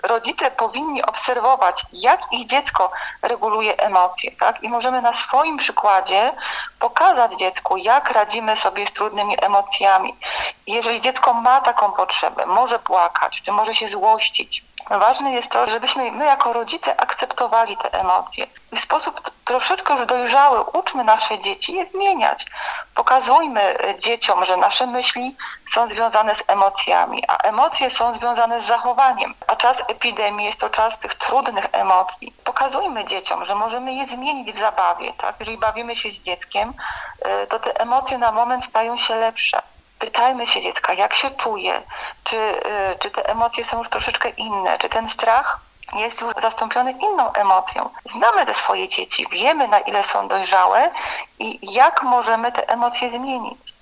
Rodzice powinni obserwować, jak ich dziecko reguluje emocje, tak? I możemy na swoim przykładzie pokazać dziecku, jak radzimy sobie z trudnymi emocjami. Jeżeli dziecko ma taką potrzebę, może płakać, czy może się złościć, ważne jest to, żebyśmy my jako rodzice akceptowali te emocje. I w sposób troszeczkę już dojrzały uczmy nasze dzieci je zmieniać. Pokazujmy dzieciom, że nasze myśli są związane z emocjami, a emocje są związane z zachowaniem. A czas epidemii jest to czas tych trudnych emocji. Pokazujmy dzieciom, że możemy je zmienić w zabawie, tak? Jeżeli bawimy się z dzieckiem, to te emocje na moment stają się lepsze. Pytajmy się dziecka, jak się czuje, czy te emocje są już troszeczkę inne, czy ten strach jest już zastąpiony inną emocją. Znamy te swoje dzieci, wiemy, na ile są dojrzałe i jak możemy te emocje zmienić.